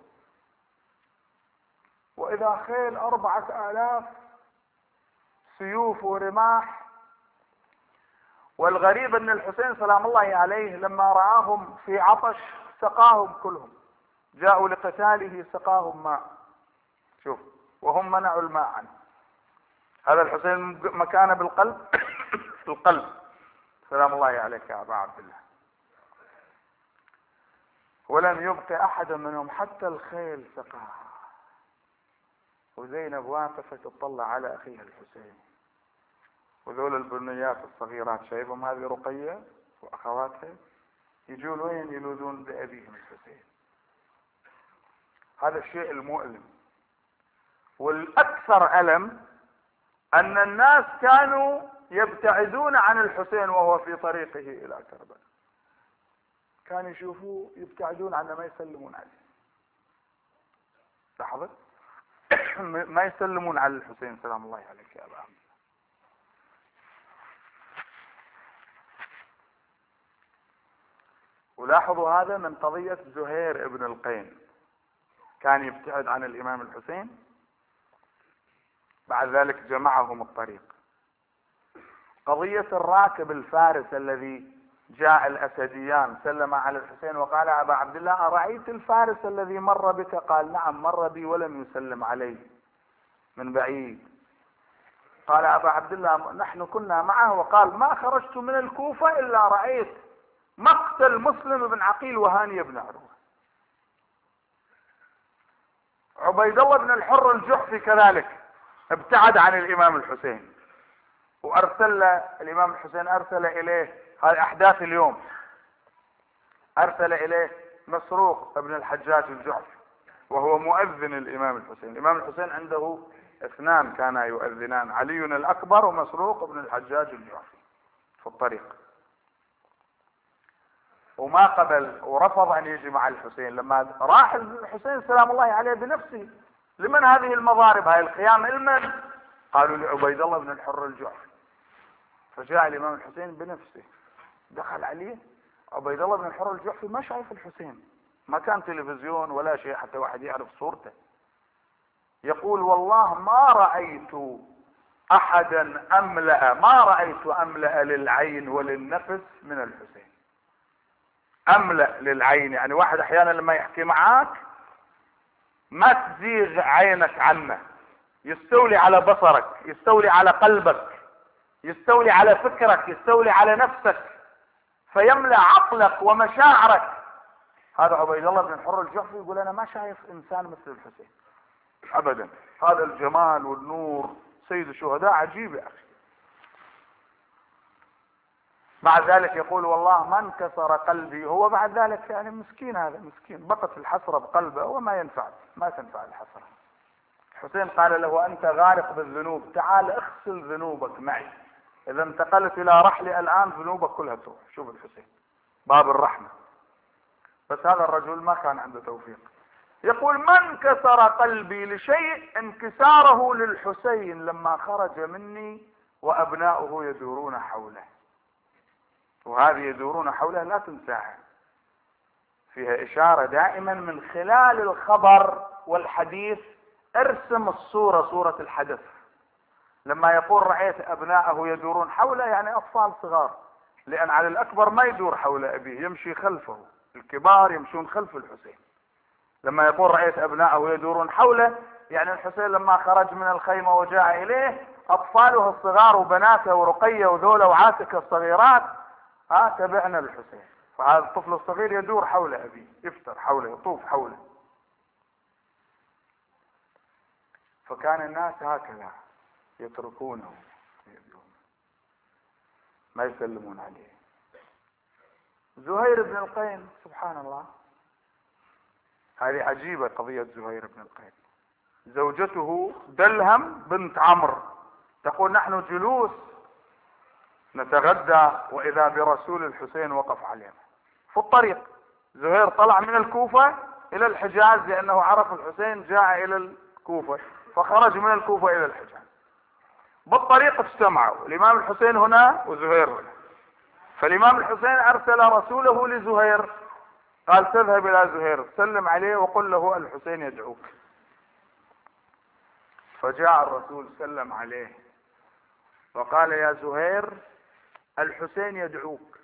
وإذا خيل أربعة آلاف سيوف ورماح. والغريب أن الحسين سلام الله عليه لما رآهم في عطش سقاهم كلهم، جاءوا لقتاله سقاهم ماء. شوف، وهم منعوا الماء عنه. هذا الحسين مكانه بالقلب في القلب سلام الله عليك يا أبا عبد الله. ولم يبق أحد منهم حتى الخيل سقاها. وزينب واقفة تطلع على أخيها الحسين، وذول البنيات الصغيرات شايفهم هذه رقية وأخواتها يجون وين؟ يلوذون بأبيهم الحسين. هذا الشيء المؤلم. والأكثر ألم أن الناس كانوا يبتعدون عن الحسين وهو في طريقه إلى كربلاء، كانوا يشوفوه يبتعدون عنه ما يسلمون عليه. لاحظت؟ ما يسلمون على الحسين سلام الله عليك يا أبا عبد الله. ولاحظوا هذا من قضية زهير ابن القين، كان يبتعد عن الإمام الحسين، بعد ذلك جمعهم الطريق. قضية الراكب الفارس الذي جاء الأسديان سلم على الحسين وقال أبا عبد الله أرأيت الفارس الذي مر بك؟ قال نعم مر بي ولم يسلم علي من بعيد. قال أبا عبد الله نحن كنا معه وقال ما خرجت من الكوفة إلا رأيت مقتل مسلم بن عقيل وهاني بن عروة. عبيد الله بن الحر الجحفي كذلك ابتعد عن الإمام الحسين، وأرسل الإمام الحسين أرسل إليه، هذه أحداث اليوم، أرسل إليه مسروق ابن الحجاج الجحفي وهو مؤذن الإمام الحسين. الإمام الحسين عنده اثنان كانا يؤذنان، علي الأكبر ومسروق ابن الحجاج الجحفي في الطريق، وما قبل ورفض أن يجي مع الحسين. لما راح الحسين سلام الله عليه بنفسه، لمن هذه المضارب هاي الخيام المن؟ قالوا لعبيد الله بن الحر الجحفي. فجاء الإمام الحسين بنفسه دخل عليه. عبيد الله بن الحر الجحفي ما شايف الحسين، ما كان تلفزيون ولا شيء حتى واحد يعرف صورته. يقول والله ما رأيت أحدا أملأ ما رأيت أملأ للعين وللنفس من الحسين. أملأ للعين يعني واحد أحيانا لما يحكي معاك ما تزيغ عينك عنه، يستولي على بصرك، يستولي على قلبك، يستولي على فكرك، يستولي على نفسك، فيملأ عقلك ومشاعرك. هذا عبيد الله بن الحر الجحفي يقول أنا ما شايف إنسان مثل الحسين أبدا، هذا الجمال والنور سيد الشهداء عجيب يا أخي. مع ذلك يقول والله ما انكسر قلبي. هو بعد ذلك يعني مسكين، هذا مسكين بقت الحسرة بقلبه وما ينفع، ما تنفع الحسرة. الحسين قال له أنت غارق بالذنوب، تعال اغسل ذنوبك معي، إذا انتقلت إلى رحلي الآن ذنوبك كلها تروح. شوف الحسين باب الرحمة. بس هذا الرجل ما كان عنده توفيق. يقول ما انكسر قلبي لشيء انكساره للحسين لما خرج مني وأبناؤه يدورون حوله. وهذه يدورون حوله لا تنساها، فيها إشارة دائما من خلال الخبر والحديث ارسم الصورة، صورة الحدث. لما يقول رأيت أبناءه يدورون حوله يعني أطفال صغار، لأن على الأكبر ما يدور حول أبيه، يمشي خلفه، الكبار يمشون خلف الحسين. لما يقول رأيت أبناءه يدورون حوله يعني الحسين لما خرج من الخيمة وجاء إليه أطفاله الصغار وبناته ورقية وذولا وعاتكة الصغيرات ها تبعنا الحسين. فهذا الطفل الصغير يدور حول أبيه، يفتر حوله، يطوف حوله. فكان الناس هكذا يتركونه ما يسلمون عليه. زهير بن القين سبحان الله، هذه عجيبة قضية زهير بن القين. زوجته دلهم بنت عمرو تقول نحن جلوس نتغدى وإذا برسول الحسين وقف علينا في الطريق. زهير طلع من الكوفة إلى الحجاز لأنه عرف الحسين جاء إلى الكوفة، فخرج من الكوفة إلى الحجاز. بالطريق اجتمعوا، الإمام الحسين هنا وزهير هنا. فالإمام الحسين أرسل رسوله لزهير قال تذهب إلى زهير سلم عليه وقل له الحسين يدعوك. فجاء الرسول سلم عليه وقال يا زهير الحسين يدعوك.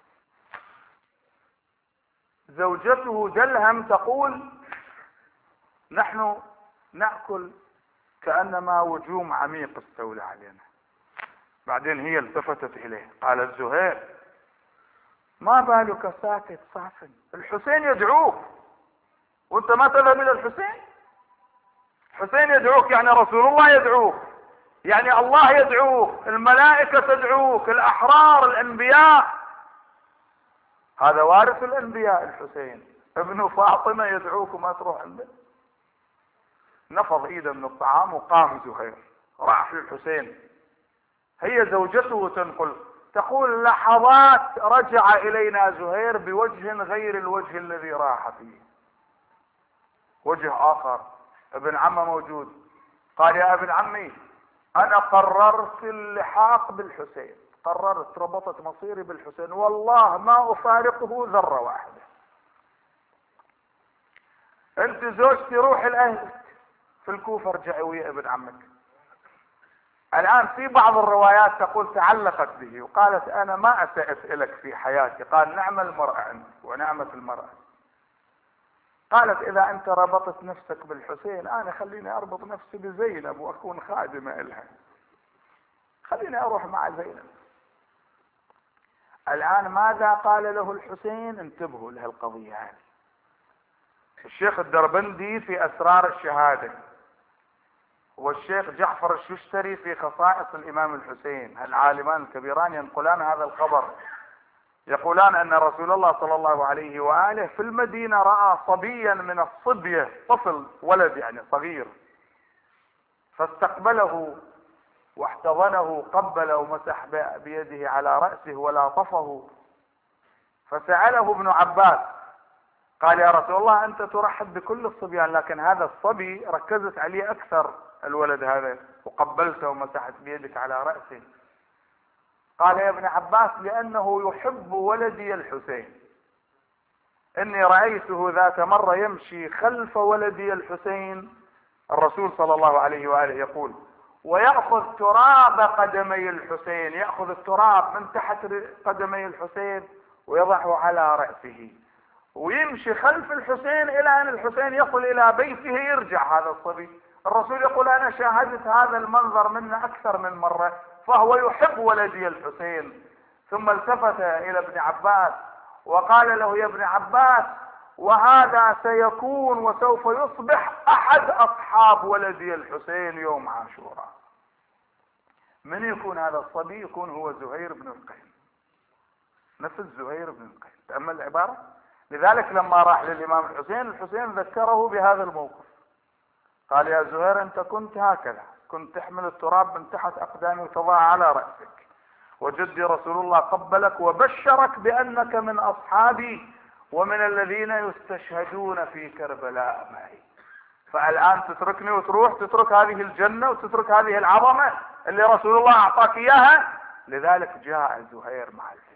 زوجته دلهم تقول نحن نأكل كأنما وجوم عميق استولى علينا. بعدين هي التفتت إليه قالت زهير ما بالك ساكت صافن، الحسين يدعوك وانت ما تذهب إلى الحسين؟ الحسين يدعوك يعني رسول الله يدعوك، يعني الله يدعوك، الملائكة تدعوك، الأحرار الأنبياء، هذا وارث الأنبياء الحسين ابن فاطمة يدعوك وما تروح عنده. نفض ايده من الطعام وقام زهير راح للحسين. هي زوجته تنقل تقول لحظات رجع إلينا زهير بوجه غير الوجه الذي راح فيه، وجه آخر. ابن عمه موجود قال يا ابن عمي أنا قررت اللحاق بالحسين، قررت ربطت مصيري بالحسين والله ما أفارقه ذرة واحدة. أنت زوجتي روحي لأهلك في الكوفة ارجعي ويا ابن عمك. الآن في بعض الروايات تقول تعلقت به وقالت أنا ما أسأت لك في حياتي. قال نعم المرأة أنت ونعمة المرأة. قالت إذا أنت ربطت نفسك بالحسين أنا خليني أربط نفسي بزينب وأكون خادمة لها، خليني أروح مع زينب. الآن ماذا قال له الحسين؟ انتبهوا لهالقضية هذه. الشيخ الدربندي في أسرار الشهادة والشيخ جعفر الششتري في خصائص الإمام الحسين، العالمان الكبيران ينقلان هذا الخبر، يقولان أن رسول الله صلى الله عليه وآله في المدينة رأى صبيا من الصبية، طفل ولد يعني صغير، فاستقبله واحتضنه، قبله ومسح بيده على رأسه ولاطفه. فسأله ابن عباس قال يا رسول الله أنت ترحب بكل الصبيان لكن هذا الصبي ركزت عليه أكثر، الولد هذا، وقبلته ومسحت بيدك على رأسه. قال يا ابن عباس لأنه يحب ولدي الحسين، إني رأيته ذات مرة يمشي خلف ولدي الحسين، الرسول صلى الله عليه وآله يقول ويأخذ تراب قدمي الحسين، يأخذ التراب من تحت قدمي الحسين ويضعه على رأسه ويمشي خلف الحسين إلى أن الحسين يصل إلى بيته يرجع هذا الصبي. الرسول يقول أنا شاهدت هذا المنظر منه أكثر من مرة، فهو يحب ولدي الحسين. ثم التفت إلى ابن عباس وقال له يا ابن عباس وهذا سيكون وسوف يصبح أحد أصحاب ولدي الحسين يوم عاشوراء. من يكون هذا الصبي؟ يكون هو زهير بن القيم، نفس زهير بن القيم. تأمل العبارة. لذلك لما راح للإمام الحسين، الحسين ذكره بهذا الموقف، قال يا زهير أنت كنت هكذا، كنت تحمل التراب من تحت أقدامي وتضع على رأسك، وجدي رسول الله قبلك وبشرك بأنك من أصحابي ومن الذين يستشهدون في كربلاء معي. فالآن تتركني وتروح تترك هذه الجنة وتترك هذه العظمة اللي رسول الله أعطاك إياها. لذلك جاء زهير مع الحسين.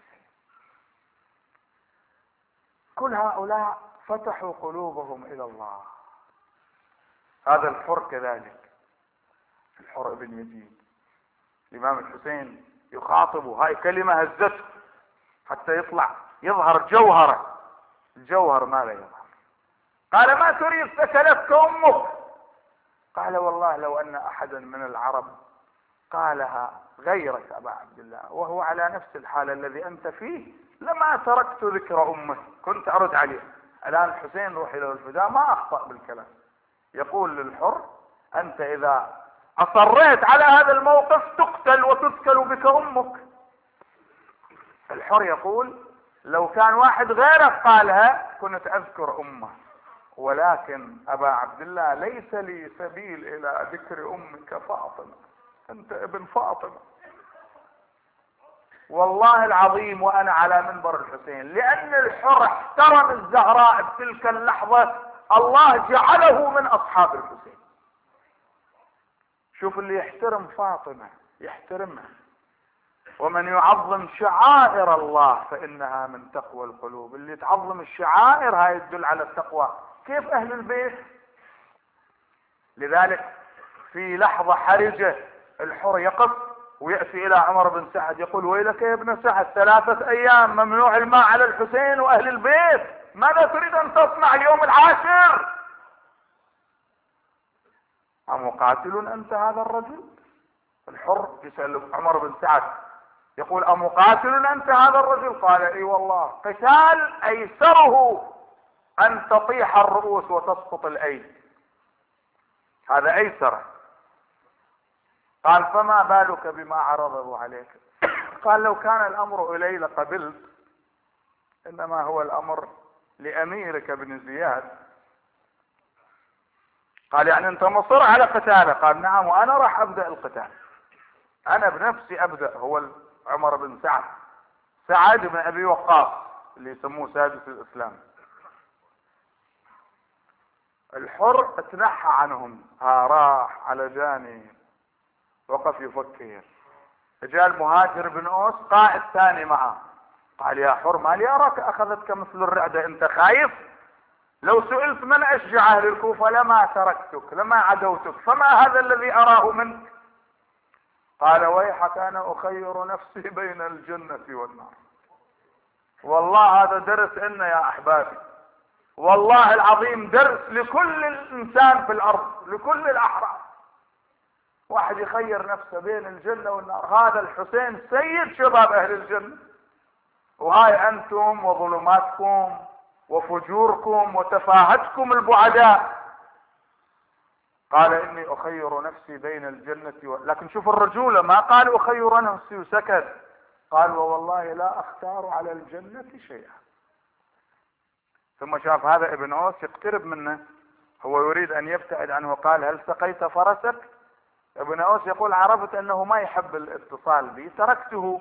كل هؤلاء فتحوا قلوبهم إلى الله. هذا الحر كذلك، الحر بن يزيد، الإمام الحسين يخاطبه، هاي كلمة هزته حتى يطلع يظهر جوهره. الجوهر ماذا يظهر؟ قال ما تريد سكلتك أمك؟ قال والله لو أن أحدا من العرب قالها غيرك أبا عبد الله وهو على نفس الحال الذي أنت فيه لما تركت ذكر أمه، كنت أرد عليه. الآن الحسين روحي له الفداء ما أخطأ بالكلام، يقول للحر أنت إذا أصريت على هذا الموقف تقتل وتسكل بك أمك. الحر يقول لو كان واحد غيرك قالها كنت أذكر أمه، ولكن أبا عبد الله ليس لي سبيل إلى ذكر أمك فاطمة، أنت ابن فاطمة. والله العظيم وأنا على منبر الحسين، لأن الحر احترم الزهراء بتلك اللحظة الله جعله من أصحاب الحسين. شوف اللي يحترم فاطمة يحترمها، ومن يعظم شعائر الله فإنها من تقوى القلوب. اللي تعظم الشعائر هاي تدل على التقوى. كيف أهل البيت؟ لذلك في لحظة حرجة الحر يقف ويأتي إلى عمر بن سعد يقول ويلك يا ابن سعد ثلاثة أيام ممنوع الماء على الحسين وأهل البيت، ماذا تريد أن تصنع اليوم العاشر؟ أمقاتل أنت هذا الرجل؟ الحر يسأل عمر بن سعد يقول أمقاتل أنت هذا الرجل؟ قال اي والله، قتال أيسره أن تطيح الرؤوس وتسقط الأيدي، هذا أيسره. قال فما بالك بما عرضه عليك؟ قال لو كان الأمر إلي لقبلت، إنما هو الأمر لأميرك بن زياد. قال يعني أنت مصر على قتاله؟ قال نعم، وأنا راح أبدأ القتال، أنا بنفسي أبدأ. هو عمر بن سعد، سعد بن أبي وقاص اللي يسموه سادس الإسلام. الحر اتنحى عنهم، ها راح على جانب وقف يفكر. جاء المهاجر بن أوس قائد ثاني معه، قال يا حر ما لي أراك أخذتك مثل الرعدة، أنت خايف؟ لو سئلت من أشجع أهل الكوفة لما تركتك لما عدوتك، فما هذا الذي أراه منك؟ قال ويحك انا اخير نفسي بين الجنة والنار. والله هذا درس لنا يا احبابي، والله العظيم درس لكل الانسان في الارض، لكل الاحرار. واحد يخير نفسه بين الجنة والنار. هذا الحسين سيد شباب اهل الجنة، وهاي انتم وظلماتكم وفجوركم وتفاهتكم البعداء. قال اني اخير نفسي بين الجنة و... لكن شوف الرجولة، ما قال اخير نفسي وسكت، قال ووالله لا اختار على الجنة شيئا. ثم شاف هذا ابن اوس يقترب منه، هو يريد ان يبتعد عنه، قال هل سقيت فرسك؟ ابن اوس يقول عرفت انه ما يحب الاتصال بي تركته.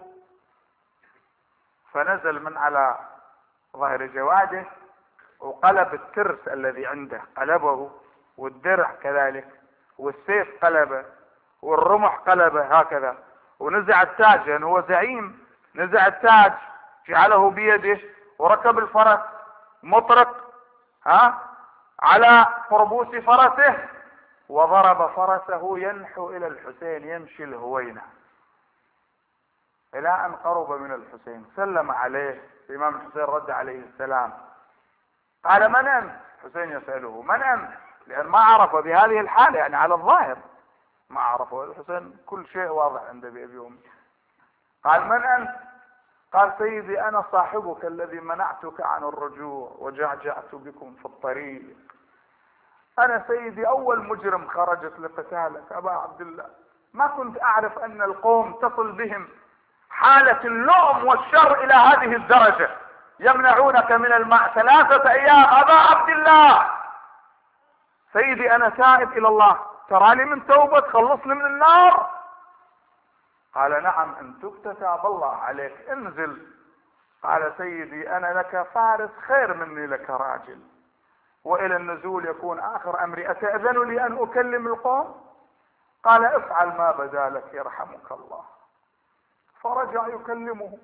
فنزل من على ظهر جواده وقلب الترس الذي عنده، قلبه، والدرع كذلك، والسيف قلبه، والرمح قلبه هكذا، ونزع التاج لأنه هو زعيم. نزع التاج جعله بيده وركب الفرس مطرق ها على قربوس فرسه، وضرب فرسه ينحو الى الحسين يمشي الهوينة الى ان قرب من الحسين. سلم عليه الامام الحسين، رد عليه السلام، قال من انت؟ حسين يسأله من انت؟ لان ما عرف بهذه الحالة، يعني على الظاهر ما عرفه الحسين، كل شيء واضح عنده بأبي وأمي. قال من انت؟ قال سيدي انا صاحبك الذي منعتك عن الرجوع وجعجعت بكم في الطريق. انا سيدي اول مجرم خرجت لقتالك ابا عبد الله، ما كنت اعرف ان القوم تصل بهم حالة اللؤم والشر الى هذه الدرجة، يمنعونك من الماء ثلاثة ايام ابا عبد الله. سيدي انا تائب الى الله، تراني من توبة تخلصني من النار؟ قال نعم ان تبت تاب الله عليك، انزل. قال سيدي انا لك فارس خير مني لك راجل، والى النزول يكون اخر امري، اتأذن لي ان اكلم القوم؟ قال افعل ما بدا لك يرحمك الله. فرجع يكلمهم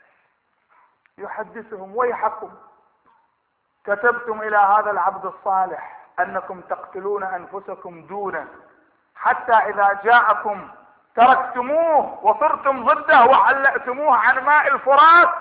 يحدثهم ويحكم كتبتم الى هذا العبد الصالح انكم تقتلون انفسكم دونه، حتى اذا جاءكم تركتموه وصرتم ضده وعلقتموه عن ماء الفرات،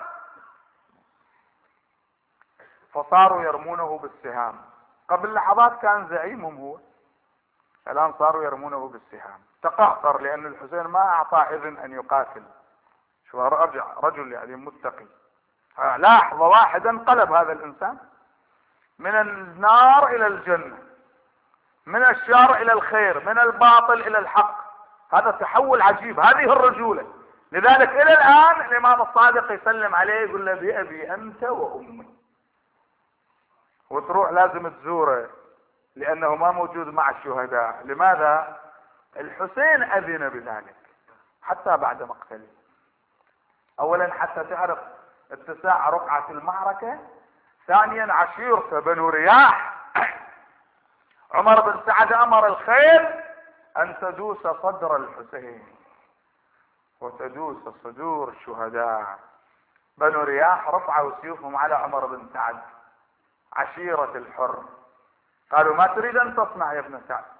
فصاروا يرمونه بالسهام. قبل لحظات كان زعيمهم هو، الان صاروا يرمونه بالسهام. تقهقر لان الحسين ما اعطى اذن ان يقاتل. شو رجع رجل يعني متقي، لحظة واحدة انقلب هذا الانسان من النار الى الجنة، من الشر الى الخير، من الباطل الى الحق. هذا تحول عجيب، هذه الرجولة. لذلك الى الان الامام الصادق يسلم عليه يقول له بأبي انت وامي، وتروح لازم تزوره لانه ما موجود مع الشهداء. لماذا؟ الحسين اذن بذلك حتى بعد مقتله. اولا حتى تعرف اتساع رقعة المعركة، ثانيا عشيرته بنو رياح. عمر بن سعد امر الخيل ان تدوس صدر الحسين وتدوس صدور الشهداء. بنو رياح رفعوا سيوفهم على عمر بن سعد، عشيرة الحر. قالوا ما تريد ان تصنع يا ابن سعد؟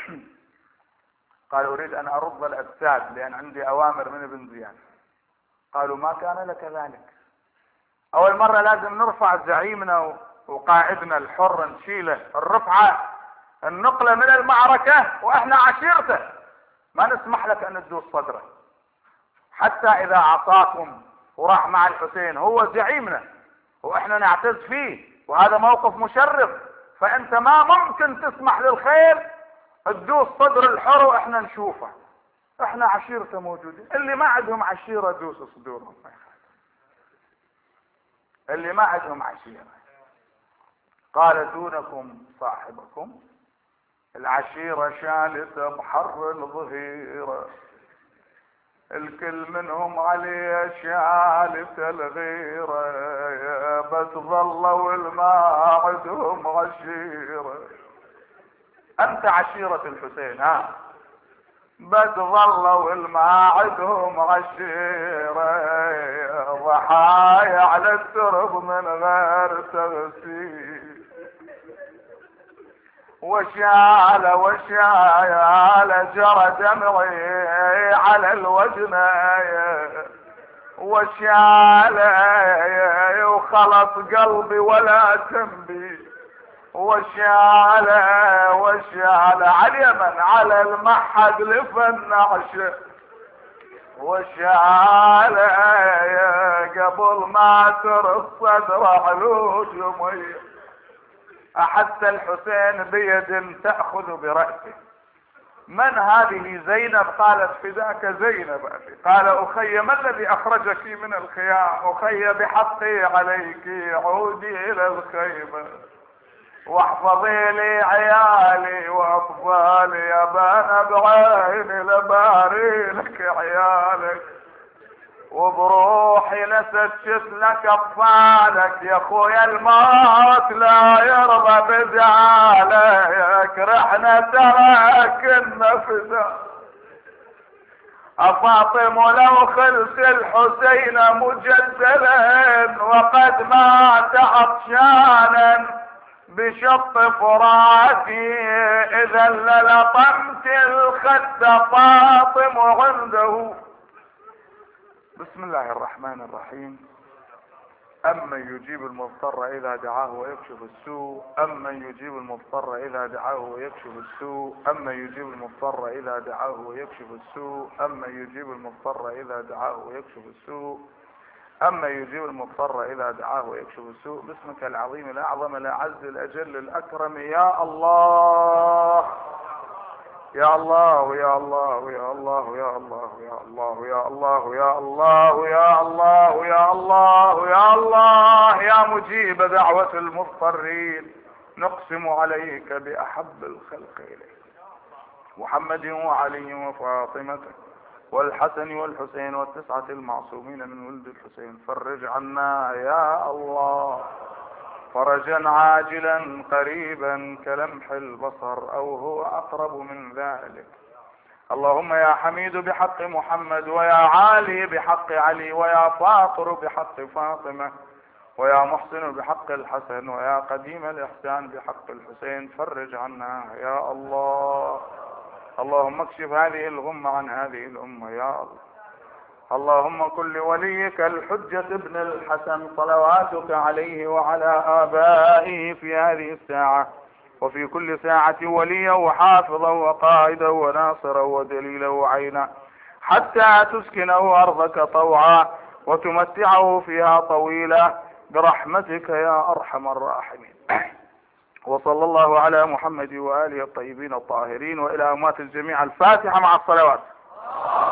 قال اريد ان ارد الاجساد لان عندي اوامر من ابن زياد. قالوا ما كان لك ذلك، اول مرة لازم نرفع زعيمنا وقائدنا الحر، نشيله الرفعة النقلة من المعركة واحنا عشيرته، ما نسمح لك ان تدوس صدره. حتى اذا عصاكم وراح مع الحسين هو زعيمنا واحنا نعتز فيه وهذا موقف مشرف، فانت ما ممكن تسمح للخير تدوس صدر الحر واحنا نشوفه، احنا عشيرته موجودين. اللي ما عندهم عشيرة دوس صدورهم، اللي ما عندهم عشيرة. قال دونكم صاحبكم، العشيرة شالته بحر الظهيرة، الكل منهم عليه شالته الغيرة، بس ظلوا الما عندهم عشيرة. انت عشيرة الحسين ها، بس ظلوا الما عندهم عشيرة، ضحايا على الترب من غير تغسيل. وشال وشال جرى دمعي على الوجناية، وشال وخلص قلبي ولا تنبي، وشال وشال على اليمن على المحد لفن عشه، وشال قبل ما تر الصدر علوش ميه، احس الحسين بيد تأخذ برأسه. من هذه؟ زينب. قالت فداك زينب أبي. قال أخي ما الذي أخرجك من الخيام؟ أخي بحقي عليك عودي إلى الخيمة واحفظي لي عيالي وأطفالي، يا بان بعيني لباري لك عيالك، وبروحي لسجت لك اطفالك، يا خويا الموت لا يرضى بزعالك، رحنا تراك النفذ افاطم لو خلت الحسين مجدلا، وقد مات عطشانا بشط فراتي، اذا للطمت الخد فاطم عنده. بسم الله الرحمن الرحيم. أمن يجيب المضطر إذا دعاه ويكشف السوء، أمن يجيب المضطر إذا دعاه ويكشف السوء، أمن يجيب المضطر إذا دعاه ويكشف السوء، أمن يجيب المضطر إذا دعاه ويكشف السوء، أمن يجيب المضطر إذا دعاه ويكشف السوء. باسمك العظيم الأعظم الأعز الأجل الأكرم يا الله يا الله يا الله يا الله يا الله يا الله يا الله يا الله يا الله يا الله يا الله يا مجيب دعوة المضطرين، نقسم عليك بأحب الخلق إليك محمد وعلي وفاطمة والحسن والحسين والتسعة المعصومين من ولد الحسين، فرج عنا يا الله فرجا عاجلا قريبا كلمح البصر او هو اقرب من ذلك. اللهم يا حميد بحق محمد، ويا عالي بحق علي، ويا فاطر بحق فاطمة، ويا محسن بحق الحسن، ويا قديم الإحسان بحق الحسين، فرج عنا يا الله. اللهم اكشف هذه الغمة عن هذه الأمة يا الله. اللهم كن لوليك الحجة ابن الحسن صلواتك عليه وعلى آبائه في هذه الساعة وفي كل ساعة وليا وحافظا وقائدا وناصرا ودليلا وعينا، حتى تسكنه أرضك طوعا وتمتعه فيها طويلا برحمتك يا أرحم الراحمين. وصلى الله على محمد وآله الطيبين الطاهرين وإلى أموات الجميع. الفاتحة مع الصلوات.